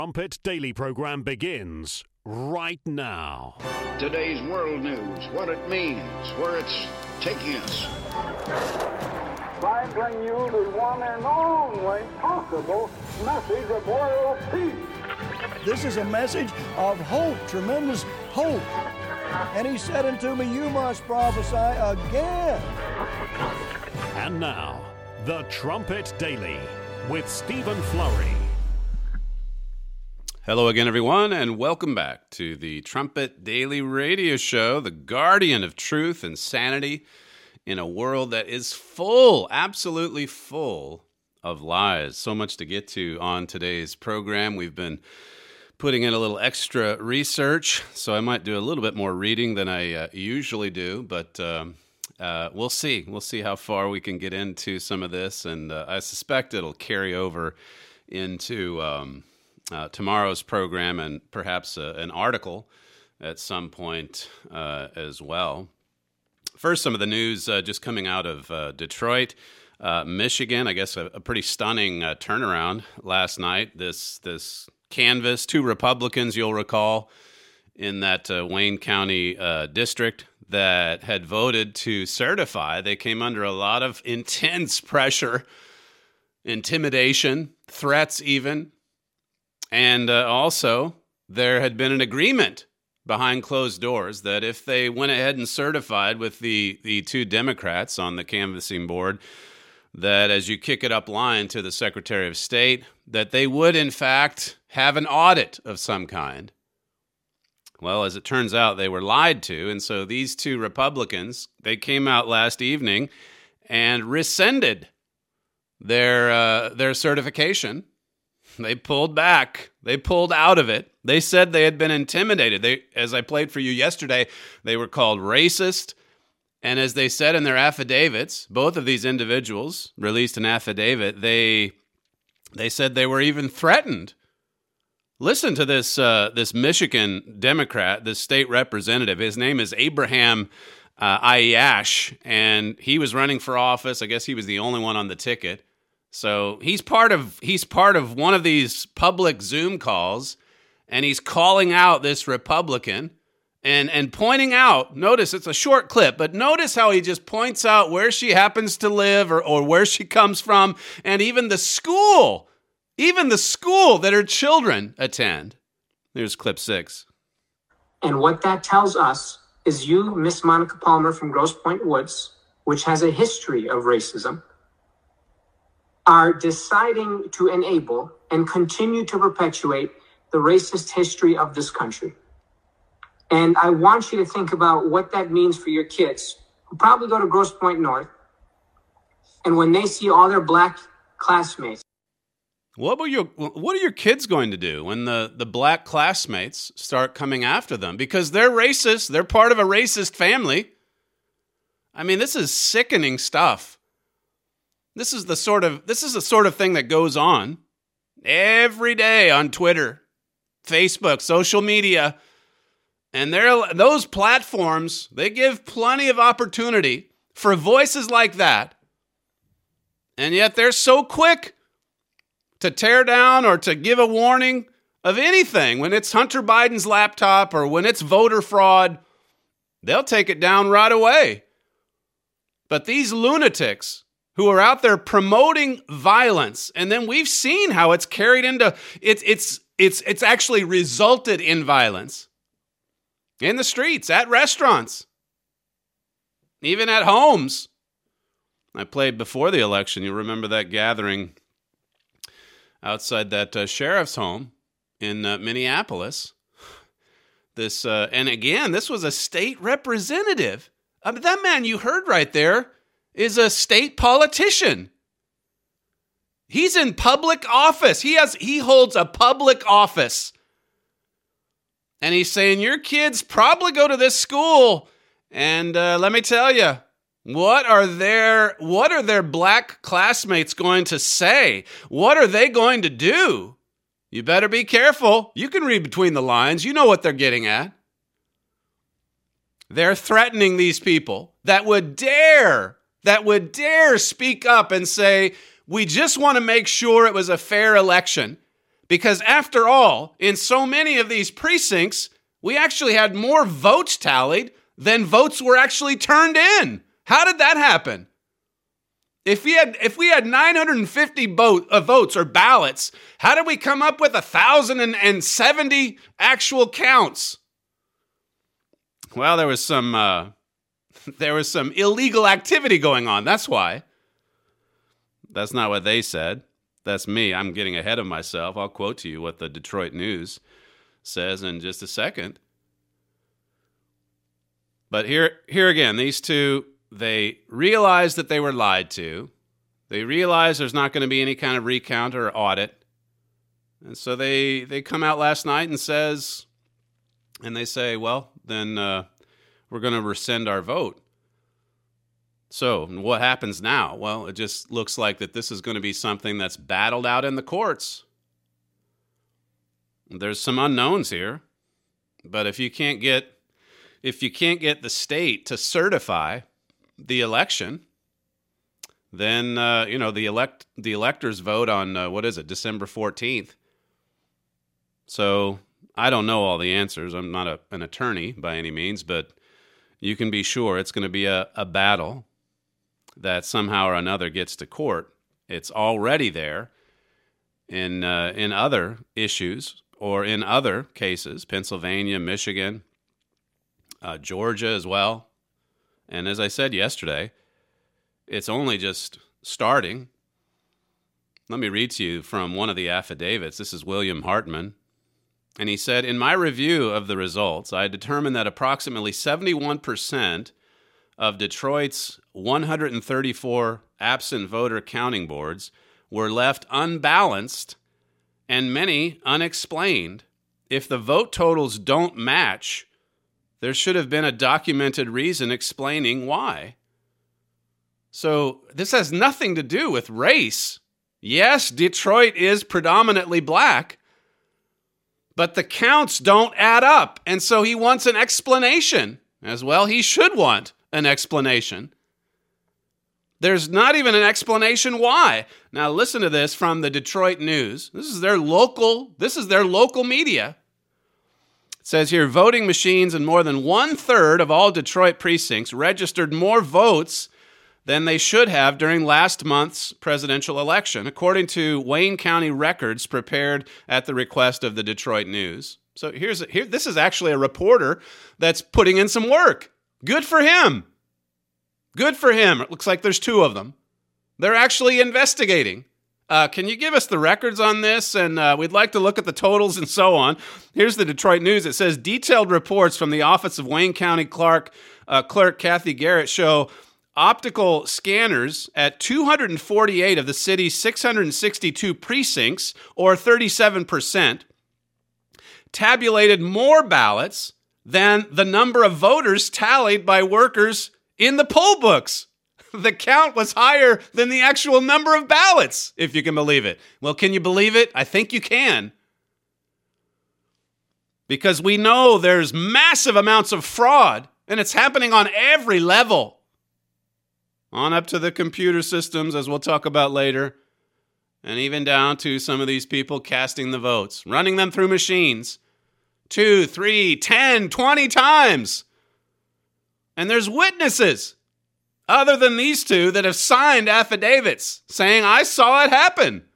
Trumpet Daily program begins right now. Today's world news, what it means, where it's taking us. I bring you the one and only possible message of world peace. This is a message of hope, tremendous hope. And he said unto me, you must prophesy again. And now, the Trumpet Daily with Stephen Flurry. Hello again, everyone, and welcome back to the Trumpet Daily Radio Show, the guardian of truth and sanity in a world that is full, absolutely full of lies. So much to get to on today's program. We've been putting in a little extra research, so I might do a little bit more reading than I usually do, but we'll see. We'll see how far we can get into some of this, and I suspect it'll carry over into tomorrow's program and perhaps an article at some point as well. First, some of the news just coming out of Detroit, Michigan. I guess a pretty stunning turnaround last night. This canvass, 2 Republicans, you'll recall, in that Wayne County district that had voted to certify. They came under a lot of intense pressure, intimidation, threats even. And also, there had been an agreement behind closed doors that if they went ahead and certified with the 2 Democrats on the canvassing board, that as you kick it up line to the Secretary of State, that they would, in fact, have an audit of some kind. Well, as it turns out, they were lied to, and so these 2 Republicans, they came out last evening and rescinded their certification. They pulled back. They pulled out of it. They said they had been intimidated. As I played for you yesterday, they were called racist. And as they said in their affidavits, both of these individuals released an affidavit. They said they were even threatened. Listen to this Michigan Democrat, this state representative. His name is Abraham Ayash, and he was running for office. I guess he was the only one on the ticket. So he's part of one of these public Zoom calls, and he's calling out this Republican and pointing out, notice it's a short clip, but notice how he just points out where she happens to live or where she comes from, and even the school that her children attend. Here's clip 6. And what that tells us is you, Miss Monica Palmer from Grosse Pointe Woods, which has a history of racism, are deciding to enable and continue to perpetuate the racist history of this country. And I want you to think about what that means for your kids who probably go to Grosse Pointe North, and when they see all their black classmates. What are your kids going to do when the black classmates start coming after them? Because they're racist. They're part of a racist family. I mean, this is sickening stuff. This is the sort of thing that goes on every day on Twitter, Facebook, social media. And those platforms, they give plenty of opportunity for voices like that. And yet they're so quick to tear down or to give a warning of anything. When it's Hunter Biden's laptop or when it's voter fraud, they'll take it down right away. But these lunatics who are out there promoting violence, and then we've seen how it's carried into it's actually resulted in violence in the streets, at restaurants, even at homes. I played before the election. You remember that gathering outside that sheriff's home in Minneapolis. And again, this was a state representative. That man you heard right there is a state politician. He's in public office. He holds a public office. And he's saying, your kids probably go to this school. And let me tell you, what are their black classmates going to say? What are they going to do? You better be careful. You can read between the lines. You know what they're getting at. They're threatening these people that would dare speak up and say, we just want to make sure it was a fair election. Because after all, in so many of these precincts, we actually had more votes tallied than votes were actually turned in. How did that happen? If we had 950 votes or ballots, how did we come up with 1,070 actual counts? Well, there was some illegal activity going on. That's why. That's not what they said. That's me. I'm getting ahead of myself. I'll quote to you what the Detroit News says in just a second. But here again, these two, they realize that they were lied to. They realize there's not going to be any kind of recount or audit. And so they come out last night and they say, well, then we're going to rescind our vote. So what happens now? Well, it just looks like that this is going to be something that's battled out in the courts. There's some unknowns here, but if you can't get the state to certify the election, then the electors vote on December 14th. So I don't know all the answers. I'm not an attorney by any means, but you can be sure it's going to be a battle that somehow or another gets to court. It's already there in other issues or in other cases, Pennsylvania, Michigan, Georgia as well. And as I said yesterday, it's only just starting. Let me read to you from one of the affidavits. This is William Hartman. And he said, in my review of the results, I determined that approximately 71% of Detroit's 134 absent voter counting boards were left unbalanced and many unexplained. If the vote totals don't match, there should have been a documented reason explaining why. So this has nothing to do with race. Yes, Detroit is predominantly black, but the counts don't add up. And so he wants an explanation as well. He should want an explanation. There's not even an explanation why. Now listen to this from the Detroit News. This is their local media. It says here, voting machines in more than 1/3 of all Detroit precincts registered more votes than they should have during last month's presidential election, according to Wayne County records prepared at the request of the Detroit News. So this is actually a reporter that's putting in some work. Good for him. Good for him. It looks like there's two of them. They're actually investigating. Can you give us the records on this? And we'd like to look at the totals and so on. Here's the Detroit News. It says, detailed reports from the office of Wayne County Clerk Kathy Garrett show optical scanners at 248 of the city's 662 precincts, or 37%, tabulated more ballots than the number of voters tallied by workers in the poll books. The count was higher than the actual number of ballots, if you can believe it. Well, can you believe it? I think you can. Because we know there's massive amounts of fraud, and it's happening on every level. On up to the computer systems, as we'll talk about later, and even down to some of these people casting the votes, running them through machines 2, 3, 10, 20 times. And there's witnesses other than these two that have signed affidavits saying, I saw it happen. It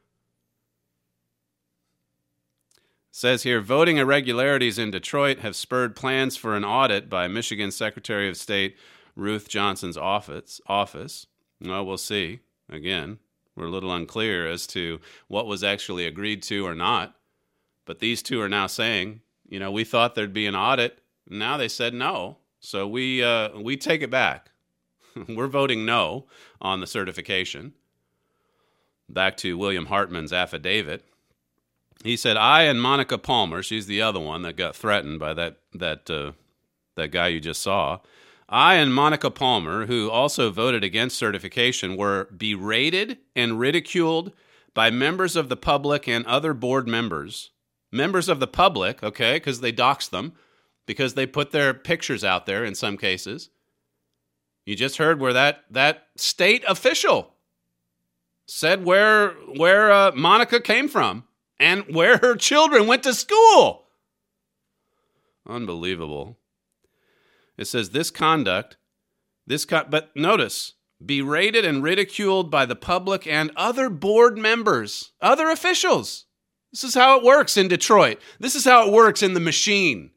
says here, voting irregularities in Detroit have spurred plans for an audit by Michigan Secretary of State Ruth Johnson's office. Well, we'll see. Again, we're a little unclear as to what was actually agreed to or not. But these two are now saying, we thought there'd be an audit. Now they said no. So we take it back. We're voting no on the certification. Back to William Hartman's affidavit. He said, I and Monica Palmer, she's the other one that got threatened by that guy you just saw. I and Monica Palmer, who also voted against certification, were berated and ridiculed by members of the public and other board members. Members of the public, okay, because they doxed them, because they put their pictures out there in some cases. You just heard where that state official said where Monica came from. and where her children went to school. Unbelievable. It says but notice, berated and ridiculed by the public and other board members, other officials. This is how it works in Detroit. This is how it works in the machine.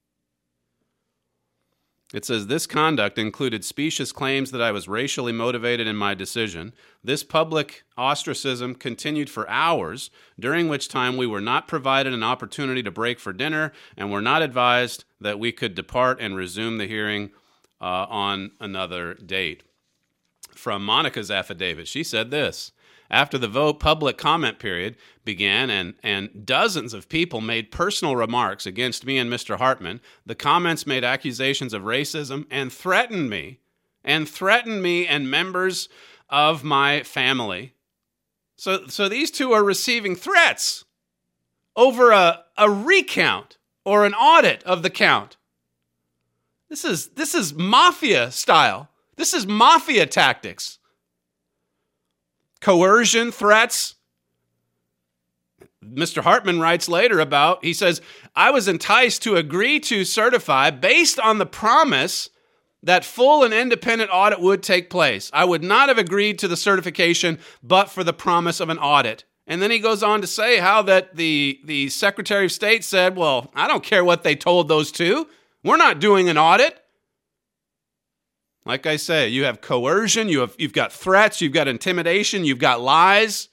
It says, this conduct included specious claims that I was racially motivated in my decision. This public ostracism continued for hours, during which time we were not provided an opportunity to break for dinner and were not advised that we could depart and resume the hearing on another date. From Monica's affidavit, she said this: after the vote, public comment period began and dozens of people made personal remarks against me and Mr. Hartman. The comments made accusations of racism and threatened me and members of my family. So these two are receiving threats over a recount or an audit of the count. This is mafia style. This is mafia tactics. Coercion, threats. Mr. Hartman writes later he says, I was enticed to agree to certify based on the promise that full and independent audit would take place. I would not have agreed to the certification but for the promise of an audit. And then he goes on to say how that the Secretary of State said, well, I don't care what they told those two. We're not doing an audit. Like I say, you have coercion, you've got threats, you've got intimidation, you've got lies.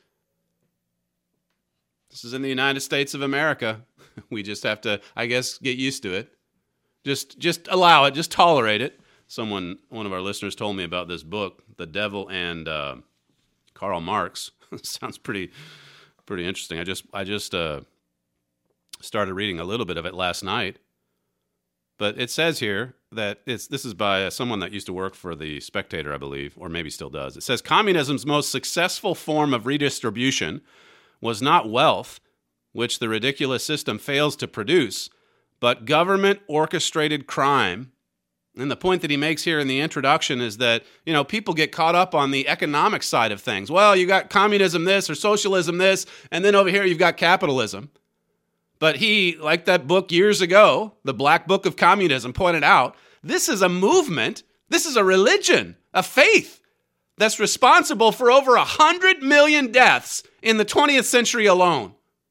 This is in the United States of America. We just have to, I guess, get used to it. Just allow it, just tolerate it. One of our listeners told me about this book, The Devil and Karl Marx. Sounds pretty interesting. I just started reading a little bit of it last night. But it says here that this is by someone that used to work for the Spectator, I believe, or maybe still does. It says, communism's most successful form of redistribution was not wealth, which the ridiculous system fails to produce, but government-orchestrated crime. And the point that he makes here in the introduction is that, people get caught up on the economic side of things. Well, you got communism this or socialism this, and then over here you've got capitalism. But he, like that book years ago, The Black Book of Communism, pointed out, this is a movement, this is a religion, a faith that's responsible for over 100 million deaths in the 20th century alone.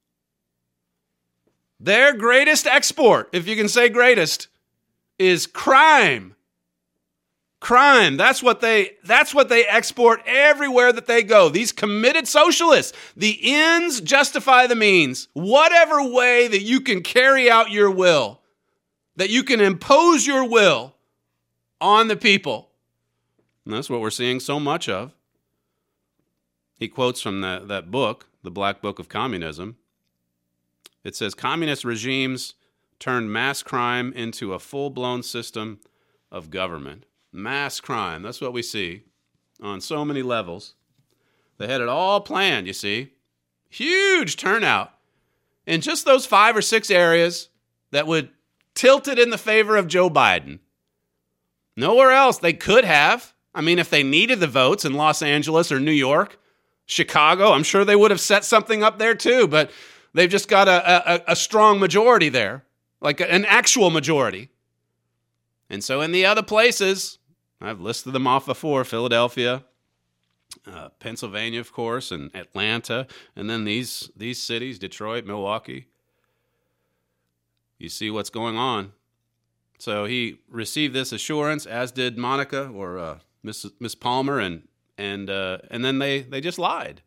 Their greatest export, if you can say greatest, is crime. Crime. That's what they export everywhere that they go. These committed socialists, the ends justify the means. Whatever way that you can carry out your will, that you can impose your will on the people. And that's what we're seeing so much of. He quotes from that book, The Black Book of Communism. It says, communist regimes turned mass crime into a full-blown system of government. Mass crime, that's what we see on so many levels. They had it all planned, you see. Huge turnout in just those 5 or 6 areas that would tilt it in the favor of Joe Biden. Nowhere else they could have. I mean, if they needed the votes in Los Angeles or New York, Chicago, I'm sure they would have set something up there too, but they've just got a strong majority there, like an actual majority. And so in the other places, I've listed them off before, Philadelphia, Pennsylvania, of course, and Atlanta, and then these cities, Detroit, Milwaukee. You see what's going on. So he received this assurance, as did Monica or Miss Palmer, and then they just lied.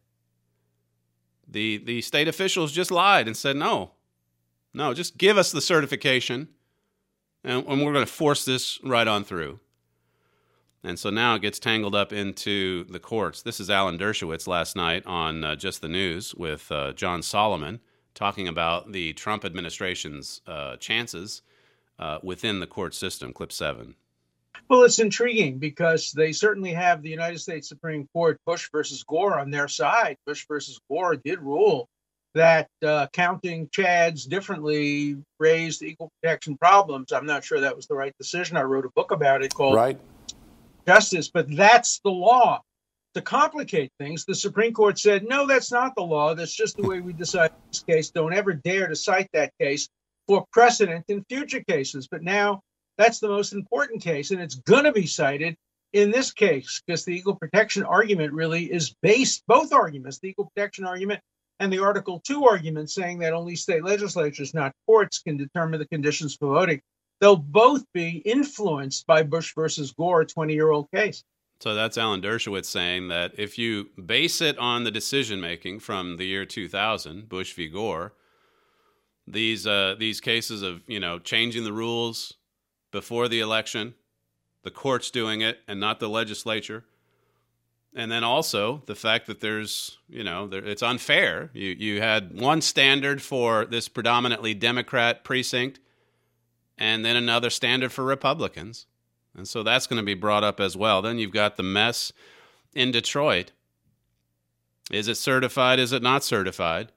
The state officials just lied and said, no, just give us the certification, and we're going to force this right on through. And so now it gets tangled up into the courts. This is Alan Dershowitz last night on Just the News with John Solomon talking about the Trump administration's chances within the court system. Clip 7. Well, it's intriguing because they certainly have the United States Supreme Court, Bush versus Gore, on their side. Bush versus Gore did rule that counting Chads differently raised equal protection problems. I'm not sure that was the right decision. I wrote a book about it called Justice, but that's the law. to complicate things, the Supreme Court said, no, that's not the law. That's just the way we decide this case. Don't ever dare to cite that case for precedent in future cases. But now that's the most important case, and it's going to be cited in this case because the equal protection argument really is based, both arguments, the equal protection argument and the Article 2 argument saying that only state legislatures, not courts, can determine the conditions for voting. They'll both be influenced by Bush versus Gore, a 20-year-old case. So that's Alan Dershowitz saying that if you base it on the decision-making from the year 2000, Bush v. Gore, these cases of, changing the rules before the election, the courts doing it and not the legislature, and then also the fact that it's unfair. You had one standard for this predominantly Democrat precinct and then another standard for Republicans. And so that's going to be brought up as well. Then you've got the mess in Detroit. Is it certified? Is it not certified?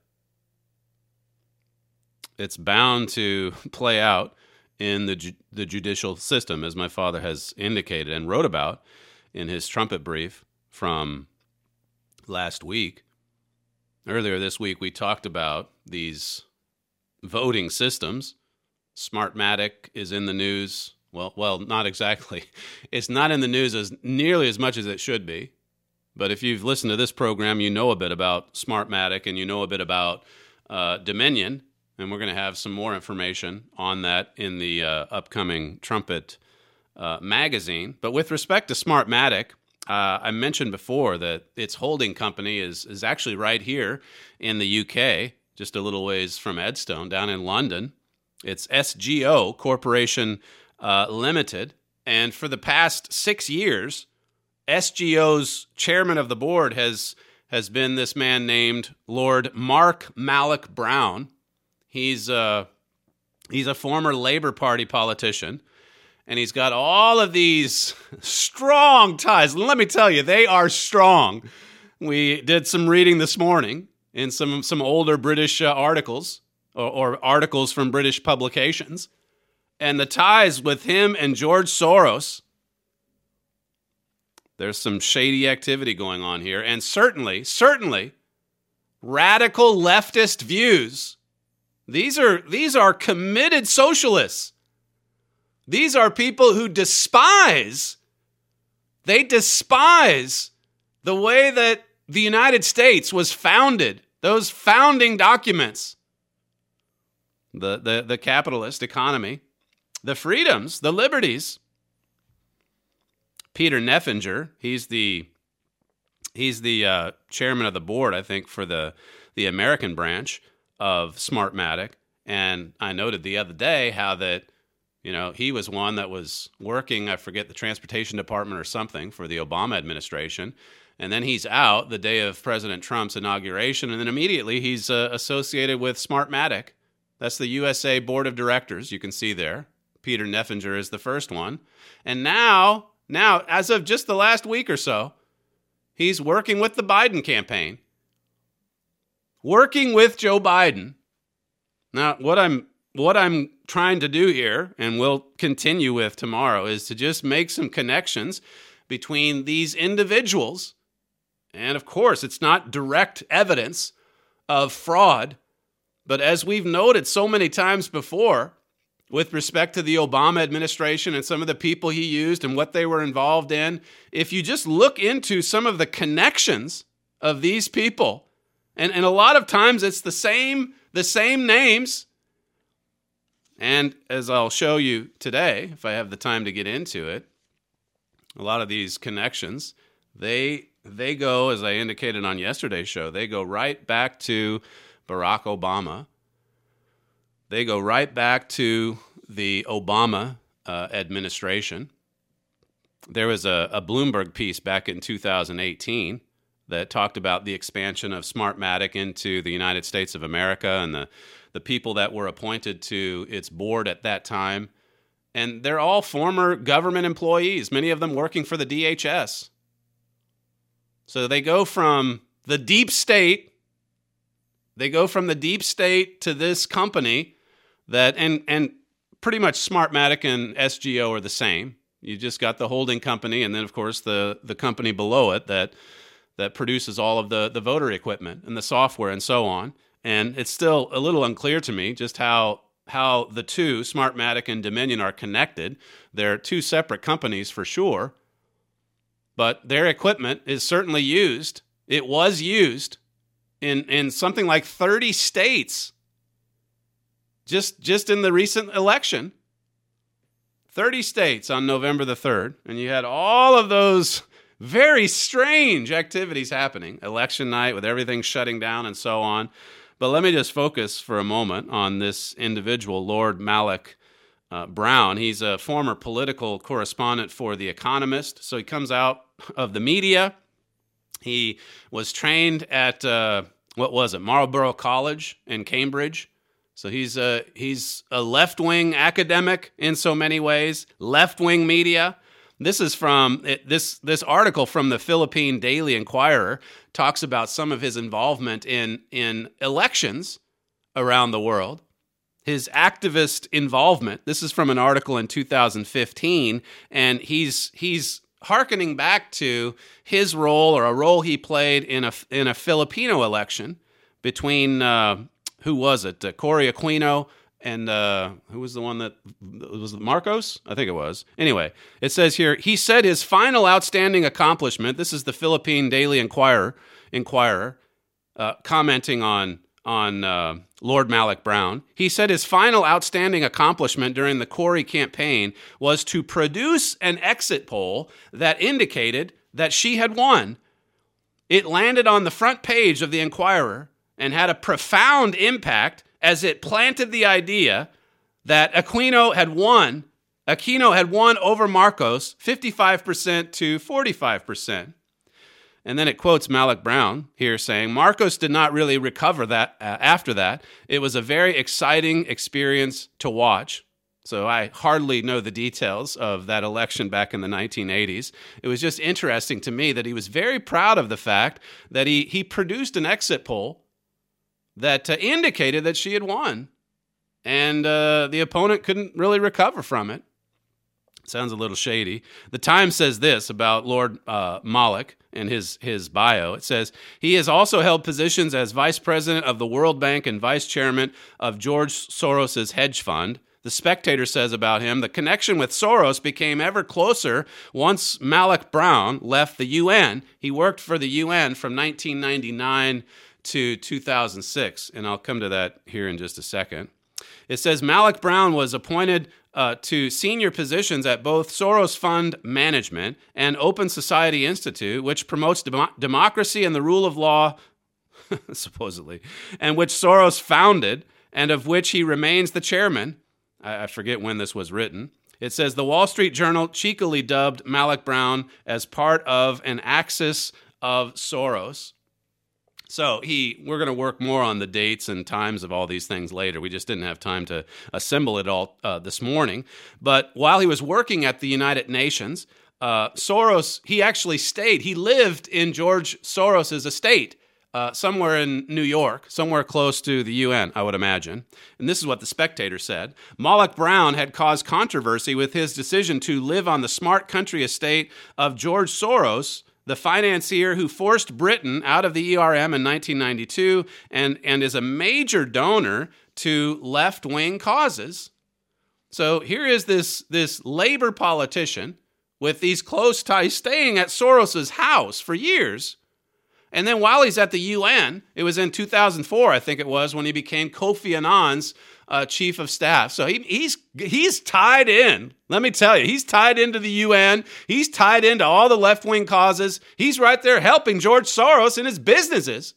It's bound to play out in the judicial system, as my father has indicated and wrote about in his trumpet brief from last week. Earlier this week, we talked about these voting systems. Smartmatic is in the news. Well, not exactly. It's not in the news as nearly as much as it should be. But if you've listened to this program, you know a bit about Smartmatic and you know a bit about Dominion. And we're going to have some more information on that in the upcoming Trumpet magazine. But with respect to Smartmatic, I mentioned before that its holding company is actually right here in the UK, just a little ways from Edstone, down in London. It's SGO Corporation Limited. And for the past 6 years, SGO's chairman of the board has been this man named Lord Mark Malloch Brown. He's a former Labour Party politician, and he's got all of these strong ties. Let me tell you, they are strong. We did some reading this morning in some older British articles or articles from British publications, and the ties with him and George Soros. There's some shady activity going on here, and certainly radical leftist views. These are committed socialists. These are people who despise the way that the United States was founded, those founding documents, the capitalist economy, the freedoms, the liberties. Peter Neffinger, he's the chairman of the board, I think, for the American branch of Smartmatic. And I noted the other day how that, he was one that was working, I forget, the transportation department or something for the Obama administration. And then he's out the day of President Trump's inauguration. And then immediately he's associated with Smartmatic. That's the USA Board of Directors. You can see there. Peter Neffinger is the first one. And now, as of just the last week or so, he's working with the Biden campaign. Working with Joe Biden. Now, what I'm trying to do here, and we'll continue with tomorrow, is to just make some connections between these individuals. And of course, it's not direct evidence of fraud, but as we've noted so many times before, with respect to the Obama administration and some of the people he used and what they were involved in, if you just look into some of the connections of these people, and a lot of times it's the same names. And as I'll show you today, if I have the time to get into it, a lot of these connections, they go, as I indicated on yesterday's show, they go right back to Barack Obama. They go right back to the Obama administration. There was a Bloomberg piece back in 2018 that talked about the expansion of Smartmatic into the United States of America and the people that were appointed to its board at that time. And they're all former government employees, many of them working for the DHS. So they go from the deep state, to this company that, and pretty much Smartmatic and SGO are the same. You just got the holding company and then, of course, the company below it that that produces all of the voter equipment and the software and so on. And it's still a little unclear to me just how the two, Smartmatic and Dominion, are connected. They're two separate companies for sure, but their equipment is certainly used. It was used in something like 30 states just in the recent election. 30 states on November the 3rd, and you had all of those very strange activities happening. Election night with everything shutting down and so on. But let me just focus for a moment on this individual, Lord Malloch Brown. He's a former political correspondent for The Economist, so he comes out of the media. He was trained at, Marlborough College in Cambridge. So he's a left-wing academic in so many ways, left-wing media. This is from this article from the Philippine Daily Inquirer talks about some of his involvement in elections around the world. His activist involvement. This is from an article in 2015, and he's hearkening back to his role, or a role he played in a Filipino election between who was it? Cory Aquino and who was the one that was Marcos? I think it was. Anyway, it says here, he said his final outstanding accomplishment, this is the Philippine Daily Inquirer commenting on Lord Malloch Brown. He said his final outstanding accomplishment during the Cory campaign was to produce an exit poll that indicated that she had won. It landed on the front page of the Inquirer and had a profound impact as it planted the idea that Aquino had won over Marcos 55% to 45%. And then it quotes Malloch Brown here saying, Marcos did not really recover that after that. It was a very exciting experience to watch. So I hardly know the details of that election back in the 1980s. It was just interesting to me that he was very proud of the fact that he produced an exit poll that indicated that she had won, and the opponent couldn't really recover from it. Sounds a little shady. The Times says this about Lord Malloch in his bio. It says, he has also held positions as vice president of the World Bank and vice chairman of George Soros's hedge fund. The Spectator says about him, the connection with Soros became ever closer once Malloch Brown left the UN. He worked for the UN from 1999 to 2006, and I'll come to that here in just a second. It says Malloch Brown was appointed to senior positions at both Soros Fund Management and Open Society Institute, which promotes democracy and the rule of law, supposedly, and which Soros founded, and of which he remains the chairman. I forget when this was written. It says the Wall Street Journal cheekily dubbed Malloch Brown as part of an axis of Soros. So we're going to work more on the dates and times of all these things later. We just didn't have time to assemble it all this morning. But while he was working at the United Nations, Soros, he actually stayed. He lived in George Soros's estate somewhere in New York, somewhere close to the UN, I would imagine. And this is what the Spectator said. Malloch Brown had caused controversy with his decision to live on the smart country estate of George Soros, the financier who forced Britain out of the ERM in 1992 and is a major donor to left-wing causes. So here is this labor politician with these close ties staying at Soros's house for years. And then while he's at the UN, it was in 2004, I think it was, when he became Kofi Annan's chief of staff. So he's tied in. Let me tell you, he's tied into the UN. He's tied into all the left-wing causes. He's right there helping George Soros in his businesses.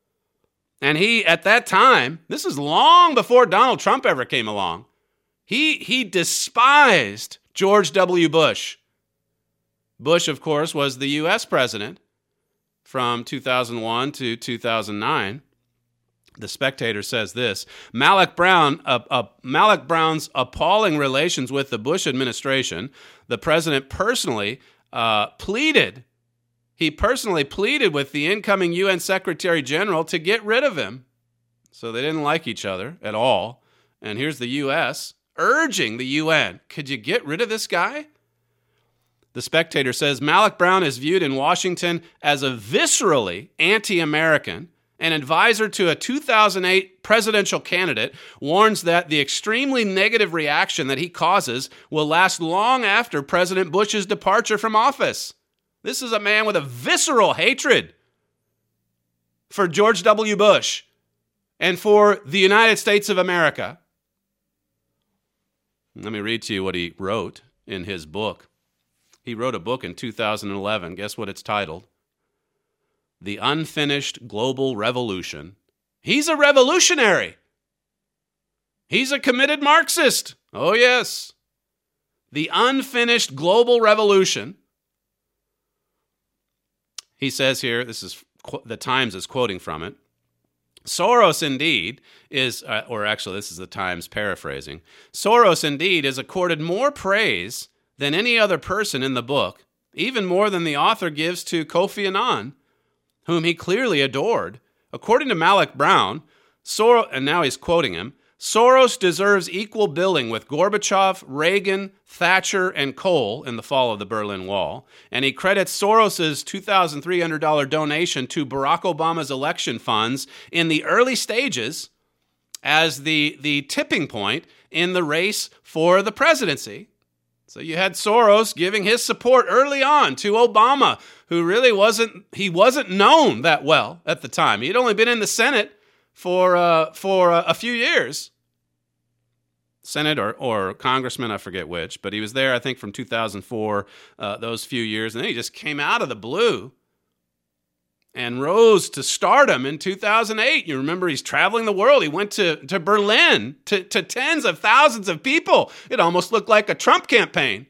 And he, at that time, this is long before Donald Trump ever came along, he despised George W. Bush. Bush, of course, was the U.S. president from 2001 to 2009. The Spectator says this, Malloch Brown's appalling relations with the Bush administration, the president personally pleaded with the incoming UN Secretary General to get rid of him. So they didn't like each other at all. And here's the U.S. urging the UN, could you get rid of this guy? The Spectator says Malloch Brown is viewed in Washington as a viscerally anti-American. An advisor to a 2008 presidential candidate warns that the extremely negative reaction that he causes will last long after President Bush's departure from office. This is a man with a visceral hatred for George W. Bush and for the United States of America. Let me read to you what he wrote in his book. He wrote a book in 2011. Guess what it's titled? The Unfinished Global Revolution. He's a revolutionary. He's a committed Marxist. Oh, yes. The Unfinished Global Revolution. He says here, this is the Times is quoting from it. Soros indeed is, or actually this is the Times paraphrasing. Soros indeed is accorded more praise than any other person in the book, even more than the author gives to Kofi Annan, whom he clearly adored. According to Malloch Brown, and now he's quoting him, Soros deserves equal billing with Gorbachev, Reagan, Thatcher, and Kohl in the fall of the Berlin Wall, and he credits Soros's $2,300 donation to Barack Obama's election funds in the early stages as the tipping point in the race for the presidency. So you had Soros giving his support early on to Obama, who really wasn't known that well at the time. He'd only been in the Senate for a few years. Senate or congressman, I forget which, but he was there, I think, from 2004, those few years. And then he just came out of the blue and rose to stardom in 2008. You remember he's traveling the world. He went to Berlin to tens of thousands of people. It almost looked like a Trump campaign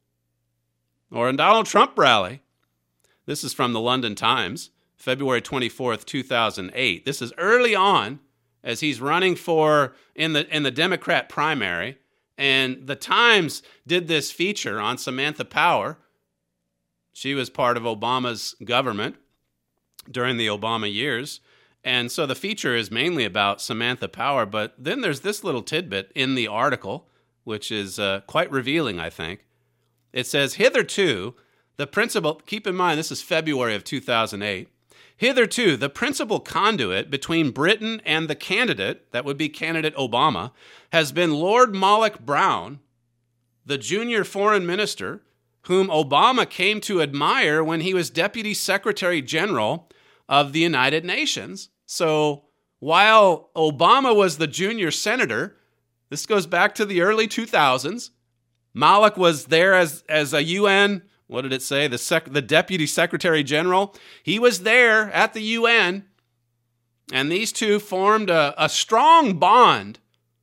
or a Donald Trump rally. This is from the London Times, February 24th, 2008. This is early on as he's running in the Democrat primary. And the Times did this feature on Samantha Power. She was part of Obama's government during the Obama years. And so the feature is mainly about Samantha Power, but then there's this little tidbit in the article, which is quite revealing, I think. It says, hitherto, the principal, keep in mind, this is February of 2008, hitherto, the principal conduit between Britain and the candidate, that would be candidate Obama, has been Lord Malloch Brown, the junior foreign minister, whom Obama came to admire when he was Deputy Secretary General of the United Nations. So while Obama was the junior senator, this goes back to the early 2000s, Malloch was there as a UN, what did it say, the Deputy Secretary General. He was there at the UN, and these two formed a strong bond.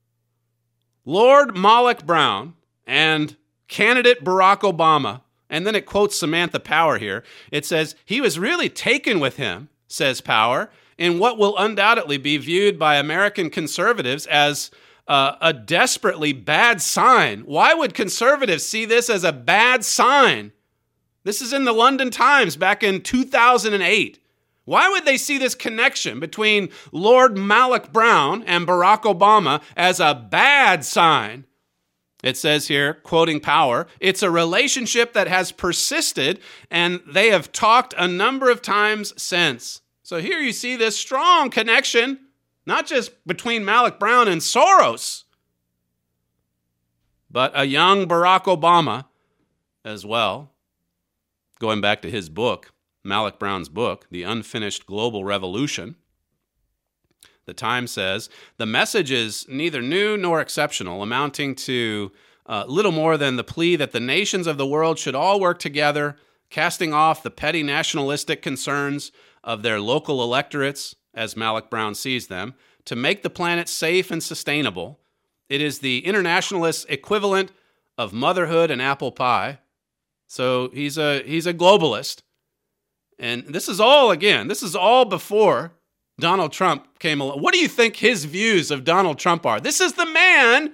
Lord Malloch Brown and candidate Barack Obama. And then it quotes Samantha Power here. It says, he was really taken with him, says Power, in what will undoubtedly be viewed by American conservatives as a desperately bad sign. Why would conservatives see this as a bad sign? This is in the London Times back in 2008. Why would they see this connection between Lord Malloch Brown and Barack Obama as a bad sign? It says here, quoting Power, it's a relationship that has persisted, and they have talked a number of times since. So here you see this strong connection, not just between Malloch Brown and Soros, but a young Barack Obama as well. Going back to his book, Malloch Brown's book, The Unfinished Global Revolution, the Times says, the message is neither new nor exceptional, amounting to little more than the plea that the nations of the world should all work together, casting off the petty nationalistic concerns of their local electorates, as Malloch Brown sees them, to make the planet safe and sustainable. It is the internationalist equivalent of motherhood and apple pie. So he's a globalist. And this is all before Donald Trump came along. What do you think his views of Donald Trump are? This is the man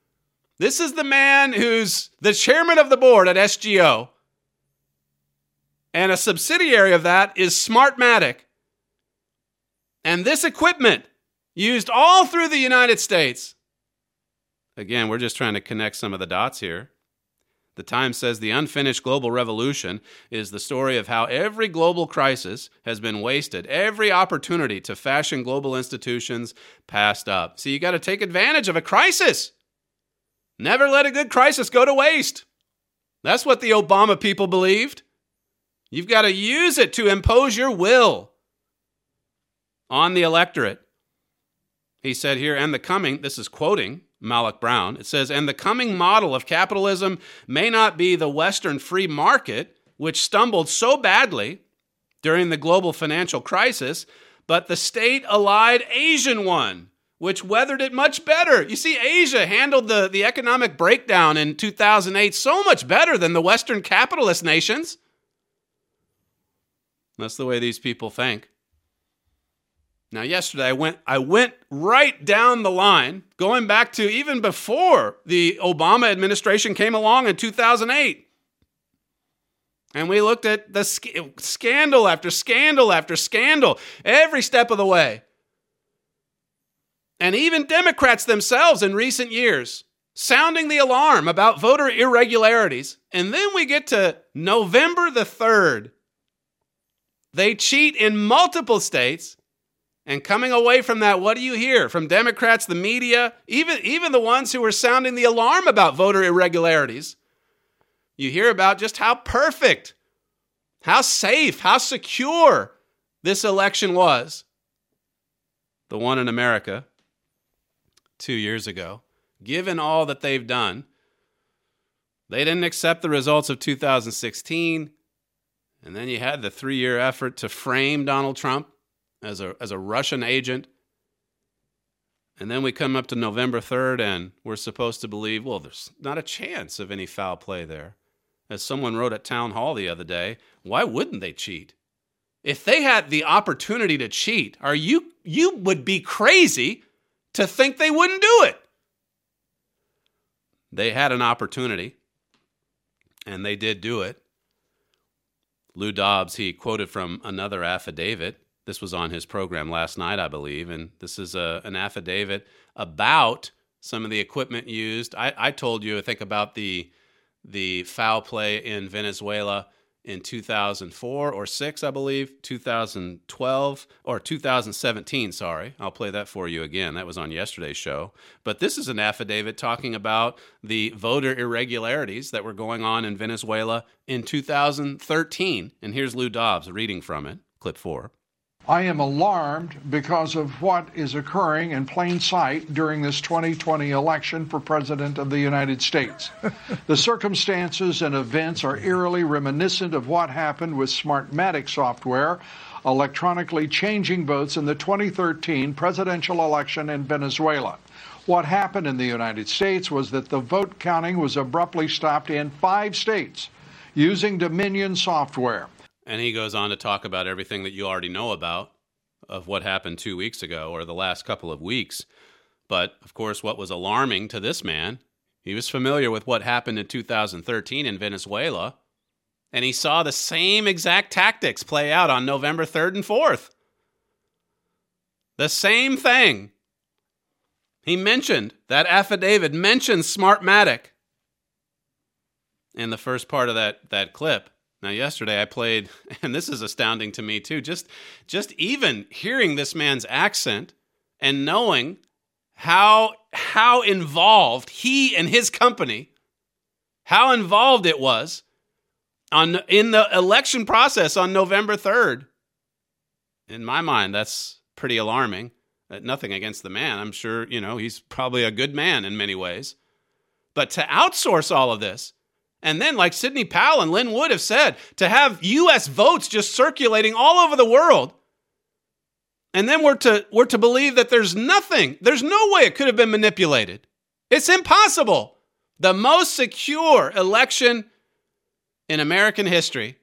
who's the chairman of the board at SGO. And a subsidiary of that is Smartmatic. And this equipment used all through the United States. Again, we're just trying to connect some of the dots here. The Times says the unfinished global revolution is the story of how every global crisis has been wasted, every opportunity to fashion global institutions passed up. So you got to take advantage of a crisis. Never let a good crisis go to waste. That's what the Obama people believed. You've got to use it to impose your will on the electorate. He said here, and the coming, this is quoting Malloch Brown, it says, and the coming model of capitalism may not be the Western free market, which stumbled so badly during the global financial crisis, but the state-allied Asian one, which weathered it much better. You see, Asia handled the economic breakdown in 2008 so much better than the Western capitalist nations. That's the way these people think. Now, yesterday I went right down the line, going back to even before the Obama administration came along in 2008. And we looked at the scandal after scandal after scandal, every step of the way. And even Democrats themselves in recent years sounding the alarm about voter irregularities. And then we get to November the 3rd. They cheat in multiple states. And coming away from that, what do you hear from Democrats, the media, even the ones who were sounding the alarm about voter irregularities? You hear about just how perfect, how safe, how secure this election was. The one in America 2 years ago. Given all that they've done, they didn't accept the results of 2016. And then you had the 3-year effort to frame Donald Trump as a Russian agent. And then we come up to November 3rd and we're supposed to believe, well, there's not a chance of any foul play there. As someone wrote at Town Hall the other day, why wouldn't they cheat? If they had the opportunity to cheat, you would be crazy to think they wouldn't do it. They had an opportunity and they did do it. Lou Dobbs, he quoted from another affidavit. This was on his program last night, I believe, and this is an affidavit about some of the equipment used. I told you, I think, about the foul play in Venezuela in 2004 or 6, I believe, 2012, or 2017, sorry. I'll play that for you again. That was on yesterday's show. But this is an affidavit talking about the voter irregularities that were going on in Venezuela in 2013. And here's Lou Dobbs reading from it, clip 4. I am alarmed because of what is occurring in plain sight during this 2020 election for President of the United States. The circumstances and events are eerily reminiscent of what happened with Smartmatic software, electronically changing votes in the 2013 presidential election in Venezuela. What happened in the United States was that the vote counting was abruptly stopped in 5 states using Dominion software. And he goes on to talk about everything that you already know about of what happened 2 weeks ago or the last couple of weeks. But, of course, what was alarming to this man, he was familiar with what happened in 2013 in Venezuela, and he saw the same exact tactics play out on November 3rd and 4th. The same thing. He mentioned, that affidavit mentions Smartmatic in the first part of that clip. Now, yesterday I played, and this is astounding to me too, just even hearing this man's accent and knowing how involved he and his company, how involved it was in the election process on November 3rd. In my mind, that's pretty alarming. Nothing against the man. I'm sure, he's probably a good man in many ways. But to outsource all of this, and then, like Sidney Powell and Lynn Wood have said, to have U.S. votes just circulating all over the world, and then we're to believe that there's no way it could have been manipulated. It's impossible. The most secure election in American history.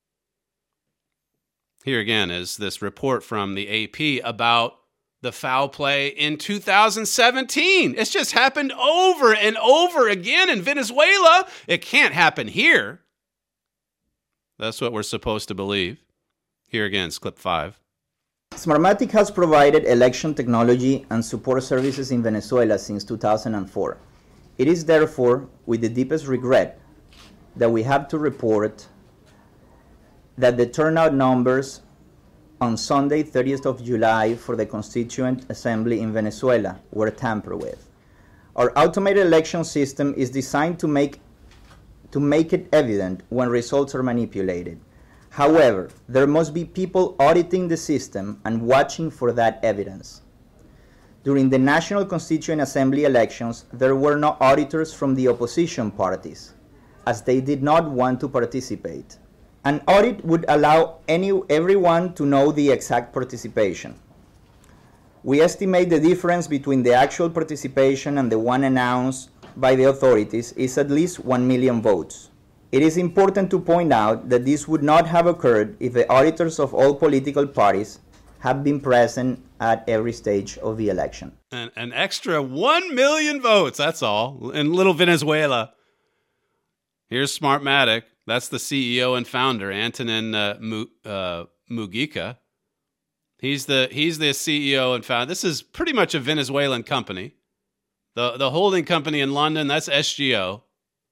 Here again is this report from the AP about the foul play in 2017. It's just happened over and over again in Venezuela. It can't happen here. That's what we're supposed to believe. Here again is clip 5. Smartmatic has provided election technology and support services in Venezuela since 2004. It is therefore with the deepest regret that we have to report that the turnout numbers on Sunday, 30th of July, for the Constituent Assembly in Venezuela were tampered with. Our automated election system is designed to make it evident when results are manipulated. However, there must be people auditing the system and watching for that evidence. During the National Constituent Assembly elections, there were no auditors from the opposition parties, as they did not want to participate. An audit would allow everyone to know the exact participation. We estimate the difference between the actual participation and the one announced by the authorities is at least 1 million votes. It is important to point out that this would not have occurred if the auditors of all political parties have been present at every stage of the election. An extra 1 million votes, that's all, in little Venezuela. Here's Smartmatic. That's the CEO and founder, Antonin Mugica. He's the CEO and founder. This is pretty much a Venezuelan company. The holding company in London, that's SGO.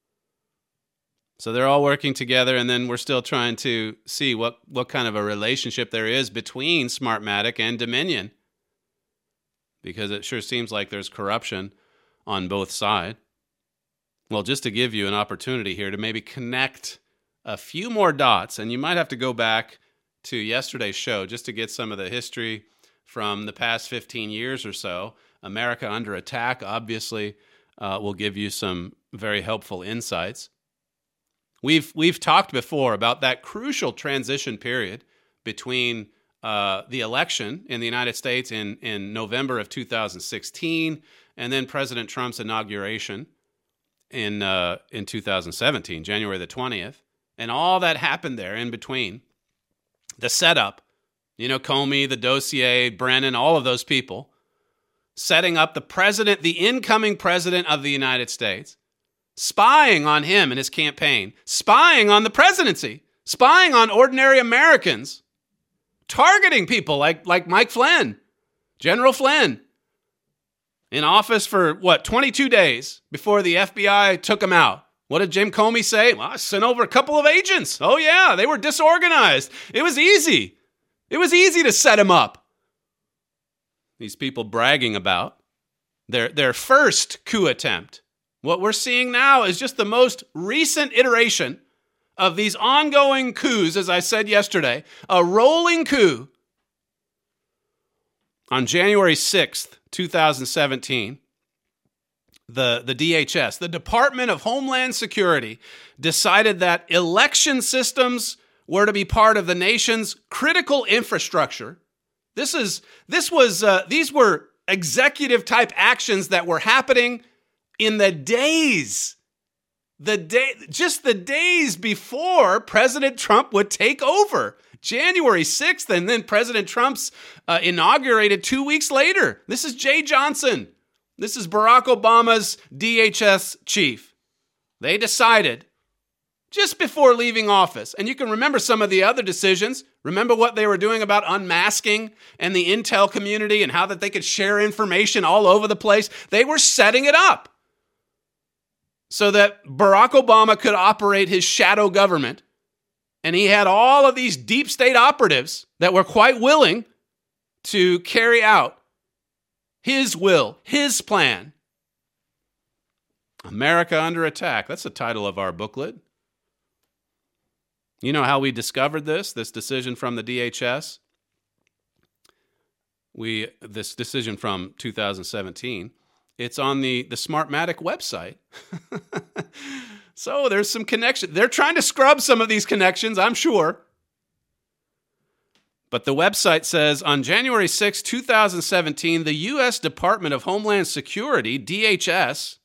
So they're all working together, and then we're still trying to see what kind of a relationship there is between Smartmatic and Dominion, because it sure seems like there's corruption on both sides. Well, just to give you an opportunity here to maybe connect a few more dots, and you might have to go back to yesterday's show just to get some of the history from the past 15 years or so. America Under Attack, obviously, will give you some very helpful insights. We've talked before about that crucial transition period between the election in the United States in November of 2016 and then President Trump's inauguration in 2017, January the 20th, and all that happened there in between. The setup, Comey, the dossier, Brennan, all of those people, setting up the incoming president of the United States, spying on him and his campaign, spying on the presidency, spying on ordinary Americans, targeting people like Mike Flynn, General Flynn, in office for, 22 days before the FBI took him out. What did Jim Comey say? Well, I sent over a couple of agents. Oh, yeah, they were disorganized. It was easy. It was easy to set him up. These people bragging about their first coup attempt. What we're seeing now is just the most recent iteration of these ongoing coups, as I said yesterday, a rolling coup. On January 6th, 2017, the DHS, the Department of Homeland Security, decided that election systems were to be part of the nation's critical infrastructure. These were executive type actions that were happening in the days before President Trump would take over. January 6th, and then President Trump's inaugurated 2 weeks later. This is Jay Johnson. This is Barack Obama's DHS chief. They decided just before leaving office, and you can remember some of the other decisions. Remember what they were doing about unmasking and the intel community and how that they could share information all over the place. They were setting it up so that Barack Obama could operate his shadow government. And he had all of these deep state operatives that were quite willing to carry out his will, his plan. America Under Attack. That's the title of our booklet. You know how we discovered this decision from the DHS? This decision from 2017. It's on the Smartmatic website. So there's some connection. They're trying to scrub some of these connections, I'm sure. But the website says, on January 6, 2017, the U.S. Department of Homeland Security, DHS,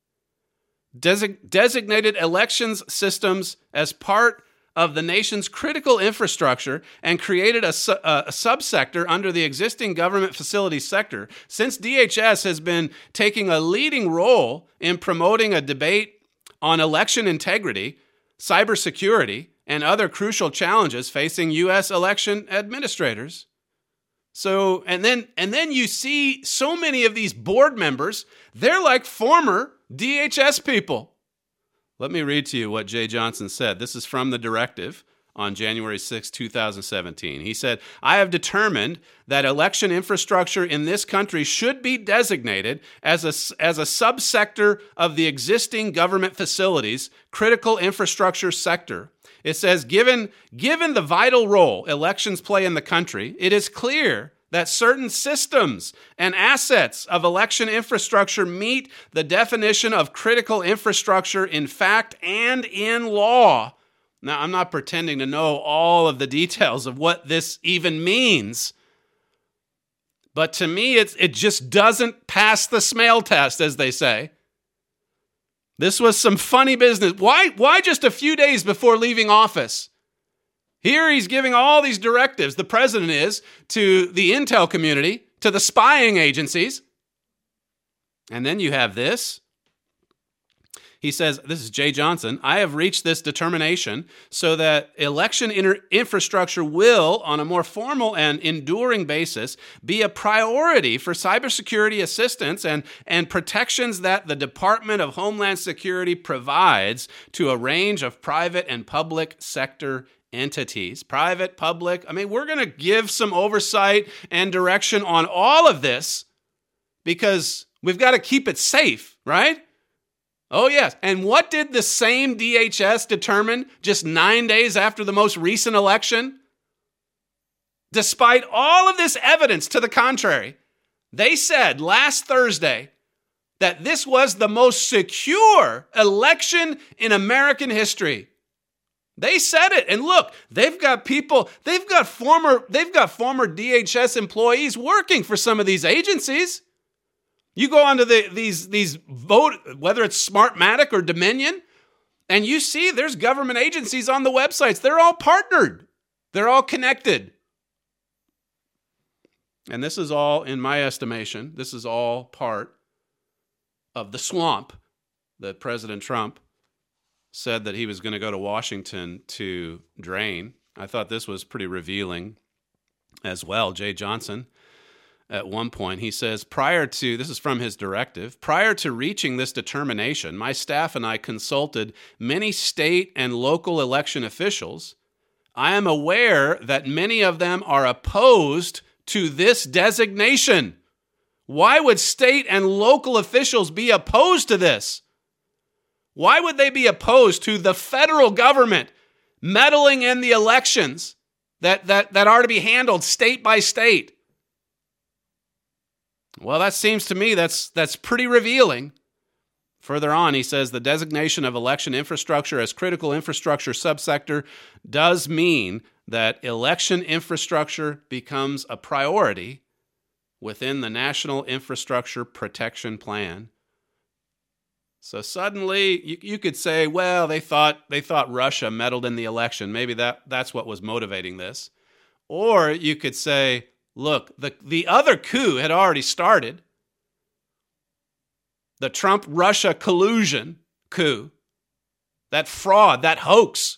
designated elections systems as part of the nation's critical infrastructure and created a subsector under the existing government facilities sector. Since DHS has been taking a leading role in promoting a debate on election integrity, cybersecurity, and other crucial challenges facing U.S. election administrators. So, and then you see so many of these board members, they're like former DHS people. Let me read to you what Jeh Johnson said. This is from the directive on January 6, 2017. He said, I have determined that election infrastructure in this country should be designated as a subsector of the existing government facilities, critical infrastructure sector. It says, given the vital role elections play in the country, it is clear that certain systems and assets of election infrastructure meet the definition of critical infrastructure in fact and in law. Now, I'm not pretending to know all of the details of what this even means, but to me, it just doesn't pass the smell test, as they say. This was some funny business. Why just a few days before leaving office? Here he's giving all these directives, the president is, to the intel community, to the spying agencies. And then you have this. He says, this is Jeh Johnson, I have reached this determination so that election infrastructure will, on a more formal and enduring basis, be a priority for cybersecurity assistance and protections that the Department of Homeland Security provides to a range of private and public sector entities. Private, public, we're going to give some oversight and direction on all of this because we've got to keep it safe, right? Oh, yes. And what did the same DHS determine just 9 days after the most recent election? Despite all of this evidence to the contrary, they said last Thursday that this was the most secure election in American history. They said it. And look, they've got former DHS employees working for some of these agencies. You go onto these vote, whether it's Smartmatic or Dominion, and you see there's government agencies on the websites. They're all partnered. They're all connected. And this is all, in my estimation, this is all part of the swamp that President Trump said that he was going to go to Washington to drain. I thought this was pretty revealing as well. Jeh Johnson, at one point, he says, this is from his directive, prior to reaching this determination, my staff and I consulted many state and local election officials. I am aware that many of them are opposed to this designation. Why would state and local officials be opposed to this? Why would they be opposed to the federal government meddling in the elections that are to be handled state by state? Well, that seems to me that's pretty revealing. Further on, he says the designation of election infrastructure as critical infrastructure subsector does mean that election infrastructure becomes a priority within the National Infrastructure Protection Plan. So suddenly, you could say, well, they thought Russia meddled in the election. Maybe that's what was motivating this. Or you could say, look, the other coup had already started. The Trump-Russia collusion coup. That fraud, that hoax.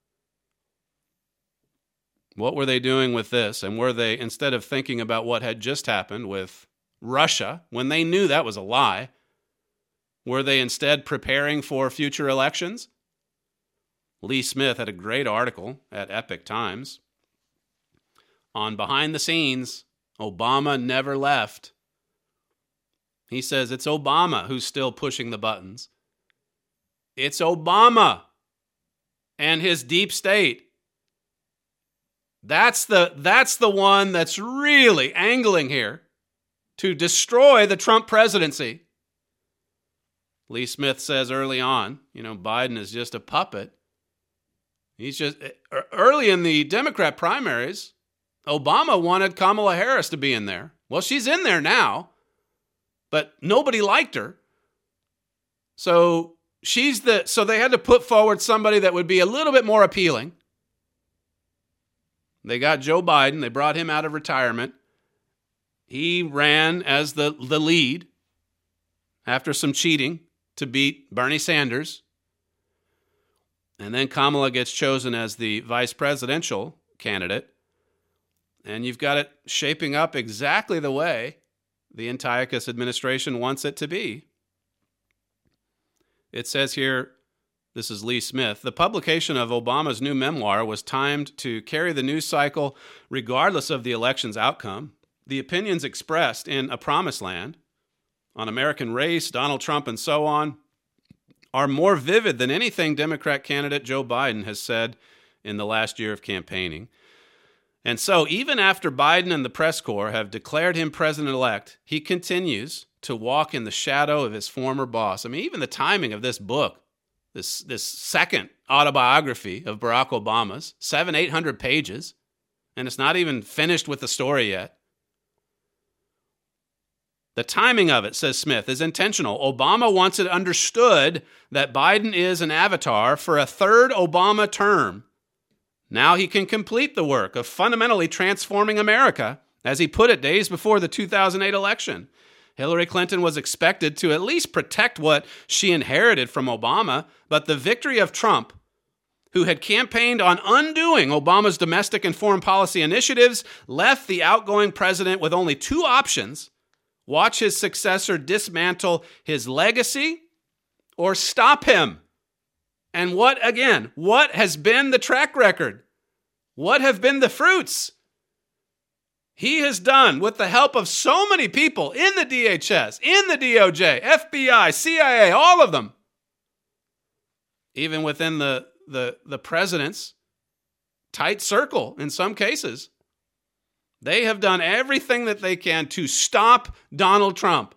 What were they doing with this? And were they, instead of thinking about what had just happened with Russia, when they knew that was a lie, were they instead preparing for future elections? Lee Smith had a great article at Epoch Times on behind the scenes, Obama never left. He says it's Obama who's still pushing the buttons. It's Obama and his deep state. That's the one that's really angling here to destroy the Trump presidency. Lee Smith says early on, Biden is just a puppet. He's just, early in the Democrat primaries, Obama wanted Kamala Harris to be in there. Well, she's in there now, but nobody liked her. So they had to put forward somebody that would be a little bit more appealing. They got Joe Biden. They brought him out of retirement. He ran as the lead after some cheating to beat Bernie Sanders. And then Kamala gets chosen as the vice presidential candidate. And you've got it shaping up exactly the way the Antiochus administration wants it to be. It says here, This is Lee Smith. The publication of Obama's new memoir was timed to carry the news cycle regardless of the election's outcome. The opinions expressed in A Promised Land on American race, Donald Trump, and so on are more vivid than anything Democrat candidate Joe Biden has said in the last year of campaigning. And so even after Biden and the press corps have declared him president-elect, he continues to walk in the shadow of his former boss. I mean, even the timing of this book, this second autobiography of Barack Obama's, 700-800 pages, and it's not even finished with the story yet. The timing of it, says Smith, is intentional. Obama wants it understood that Biden is an avatar for a third Obama term. Now he can complete the work of fundamentally transforming America, as he put it days before the 2008 election. Hillary Clinton was expected to at least protect what she inherited from Obama, but the victory of Trump, who had campaigned on undoing Obama's domestic and foreign policy initiatives, left the outgoing president with only two options: watch his successor dismantle his legacy or stop him. And what has been the track record? What have been the fruits? He has done, with the help of so many people in the DHS, in the DOJ, FBI, CIA, all of them, even within the president's tight circle in some cases, they have done everything that they can to stop Donald Trump.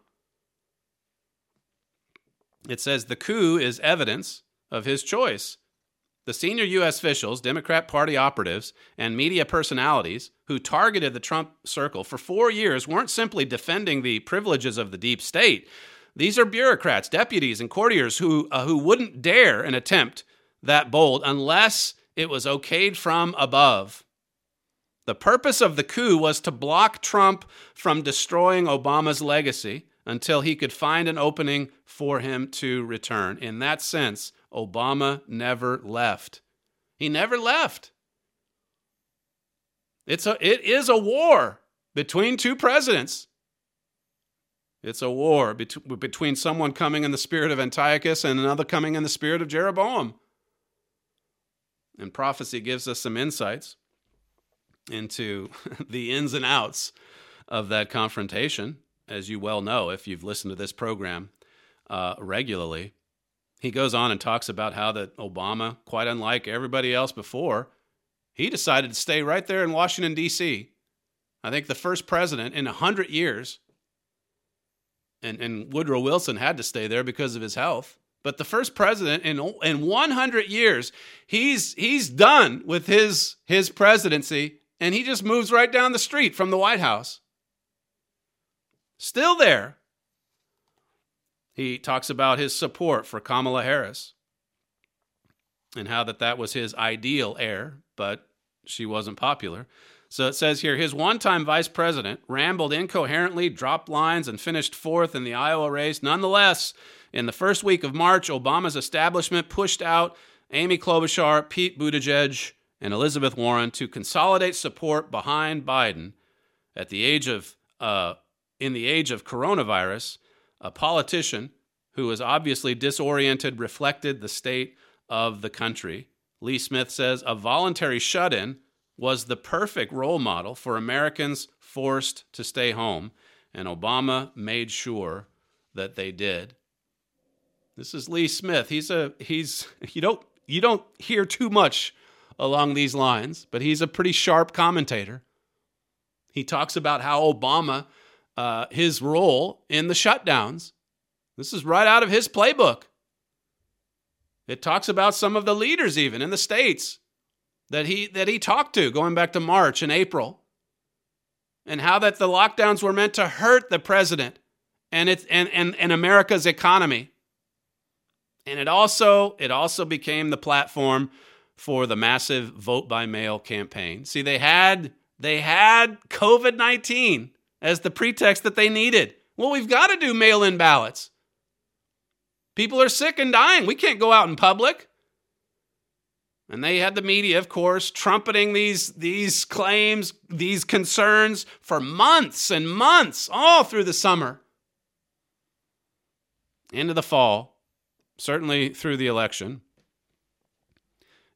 It says the coup is evidence of his choice. The senior U.S. officials, Democrat Party operatives, and media personalities who targeted the Trump circle for 4 years weren't simply defending the privileges of the deep state. These are bureaucrats, deputies, and courtiers who wouldn't dare an attempt that bold unless it was okayed from above. The purpose of the coup was to block Trump from destroying Obama's legacy until he could find an opening for him to return. In that sense, Obama never left. He never left. It is a war between two presidents. It's a war between someone coming in the spirit of Antiochus and another coming in the spirit of Jeroboam. And prophecy gives us some insights into the ins and outs of that confrontation, as you well know if you've listened to this program regularly. He goes on and talks about how that Obama, quite unlike everybody else before, he decided to stay right there in Washington, D.C. I think the first president in 100 years, and Woodrow Wilson had to stay there because of his health, but the first president in 100 years, he's done with his presidency, and he just moves right down the street from the White House. Still there. He talks about his support for Kamala Harris and how that was his ideal heir, but she wasn't popular. So it says here, his one-time vice president rambled incoherently, dropped lines, and finished fourth in the Iowa race. Nonetheless, in the first week of March, Obama's establishment pushed out Amy Klobuchar, Pete Buttigieg, and Elizabeth Warren to consolidate support behind Biden. In the age of coronavirus, a politician who was obviously disoriented reflected the state of the country. Lee Smith says a voluntary shut-in was the perfect role model for Americans forced to stay home, and Obama made sure that they did. This is Lee Smith. You don't hear too much along these lines, but he's a pretty sharp commentator. He talks about how Obama, his role in the shutdowns, this is right out of his playbook. It talks about some of the leaders even in the states that he talked to going back to March and April, and how that the lockdowns were meant to hurt the president and America's economy. And it also became the platform for the massive vote by mail campaign. See, they had COVID-19 as the pretext that they needed. Well, we've got to do mail-in ballots. People are sick and dying. We can't go out in public. And they had the media, of course, trumpeting these claims, these concerns for months and months, all through the summer, into the fall, certainly through the election.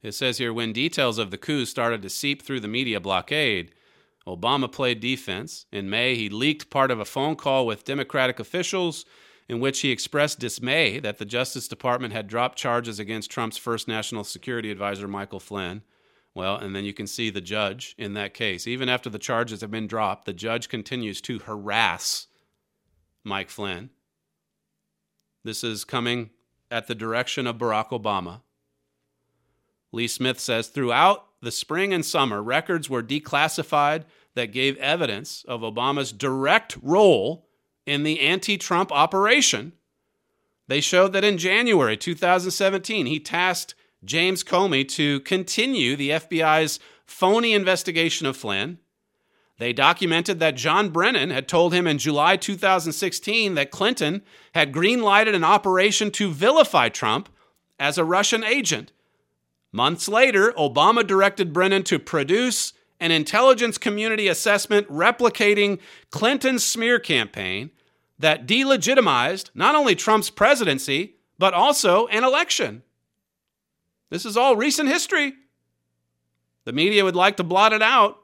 It says here, when details of the coup started to seep through the media blockade, Obama played defense. In May, he leaked part of a phone call with Democratic officials in which he expressed dismay that the Justice Department had dropped charges against Trump's first national security advisor, Michael Flynn. Well, and then you can see the judge in that case. Even after the charges have been dropped, the judge continues to harass Mike Flynn. This is coming at the direction of Barack Obama. Lee Smith says, throughout the spring and summer, records were declassified that gave evidence of Obama's direct role in the anti-Trump operation. They showed that in January 2017, he tasked James Comey to continue the FBI's phony investigation of Flynn. They documented that John Brennan had told him in July 2016 that Clinton had green-lighted an operation to vilify Trump as a Russian agent. Months later, Obama directed Brennan to produce an intelligence community assessment replicating Clinton's smear campaign that delegitimized not only Trump's presidency, but also an election. This is all recent history. The media would like to blot it out.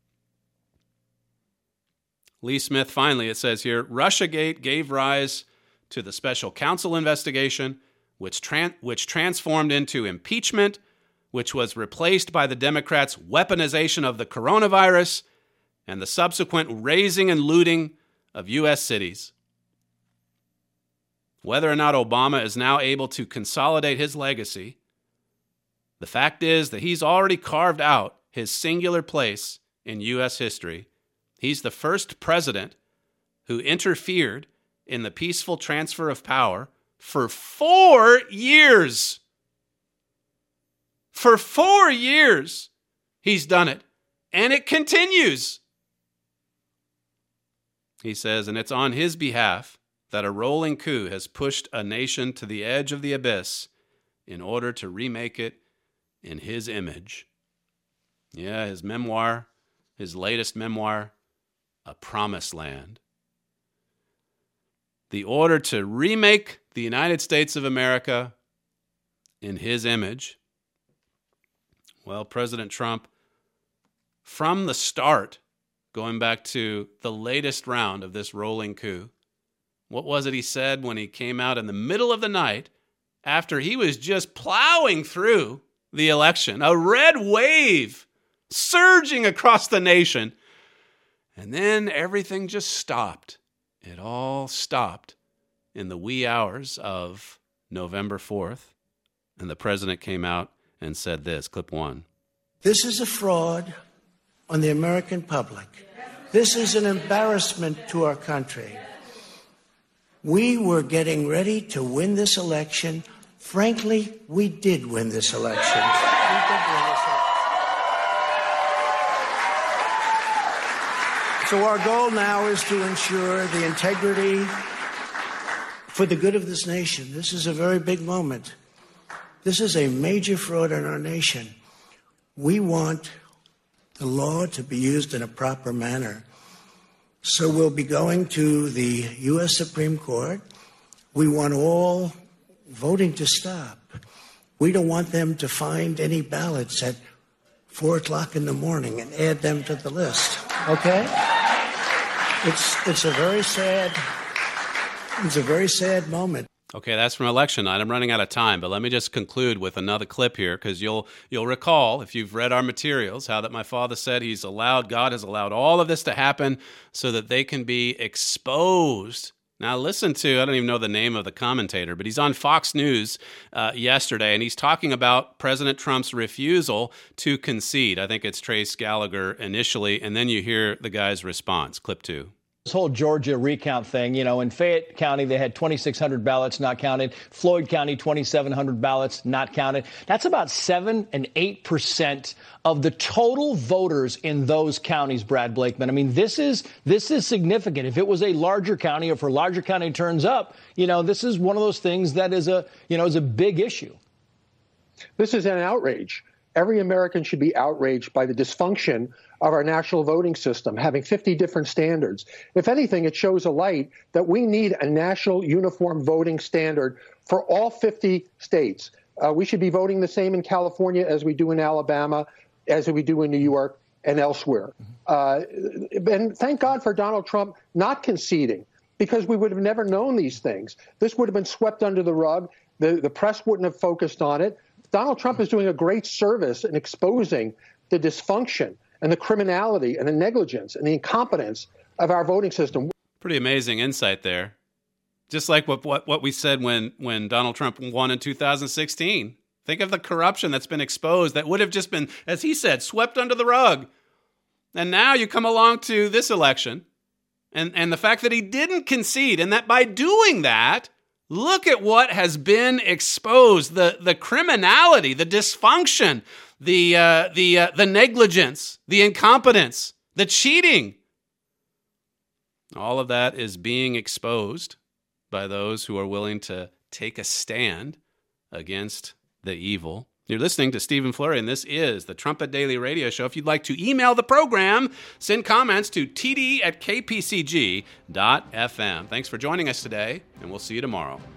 Lee Smith, finally, it says here, Russiagate gave rise to the special counsel investigation, which transformed into impeachment, which was replaced by the Democrats' weaponization of the coronavirus and the subsequent razing and looting of U.S. cities. Whether or not Obama is now able to consolidate his legacy, the fact is that he's already carved out his singular place in U.S. history. He's the first president who interfered in the peaceful transfer of power for 4 years. For 4 years, he's done it, and it continues. He says, and it's on his behalf that a rolling coup has pushed a nation to the edge of the abyss in order to remake it in his image. Yeah, his memoir, his latest memoir, A Promised Land. The order to remake the United States of America in his image. Well, President Trump, from the start, going back to the latest round of this rolling coup, what was it he said when he came out in the middle of the night after he was just plowing through the election, a red wave surging across the nation, and then everything just stopped. It all stopped in the wee hours of November 4th, and the president came out and said this, clip one. This is a fraud on the American public. This is an embarrassment to our country. We were getting ready to win this election. Frankly, we did win this election. So our goal now is to ensure the integrity for the good of this nation. This is a very big moment. This is a major fraud in our nation. We want the law to be used in a proper manner. So we'll be going to the U.S. Supreme Court. We want all voting to stop. We don't want them to find any ballots at 4 o'clock in the morning and add them to the list. Okay? It's a very sad moment. Okay, that's from election night. I'm running out of time, but let me just conclude with another clip here, because you'll recall, if you've read our materials, how that my father said God has allowed all of this to happen so that they can be exposed. Now listen to, I don't even know the name of the commentator, but he's on Fox News yesterday, and he's talking about President Trump's refusal to concede. I think it's Trace Gallagher initially, and then you hear the guy's response. Clip 2. This whole Georgia recount thing, in Fayette County, they had 2,600 ballots not counted. Floyd County, 2,700 ballots not counted. That's about 7 and 8% of the total voters in those counties, Brad Blakeman. I mean, this is significant. If it was a larger county, or if a larger county turns up, this is one of those things that is a big issue. This is an outrage. Every American should be outraged by the dysfunction of our national voting system, having 50 different standards. If anything, it shows a light that we need a national uniform voting standard for all 50 states. We should be voting the same in California as we do in Alabama, as we do in New York and elsewhere. And thank God for Donald Trump not conceding, because we would have never known these things. This would have been swept under the rug. The press wouldn't have focused on it. Donald Trump is doing a great service in exposing the dysfunction and the criminality and the negligence and the incompetence of our voting system. Pretty amazing insight there. Just like what we said when Donald Trump won in 2016. Think of the corruption that's been exposed that would have just been, as he said, swept under the rug. And now you come along to this election, and the fact that he didn't concede, and that by doing that, look at what has been exposed: the criminality, the dysfunction, the negligence, the incompetence, the cheating. All of that is being exposed by those who are willing to take a stand against the evil. You're listening to Stephen Flurry, and this is the Trumpet Daily Radio Show. If you'd like to email the program, send comments to td@kpcg.fm. Thanks for joining us today, and we'll see you tomorrow.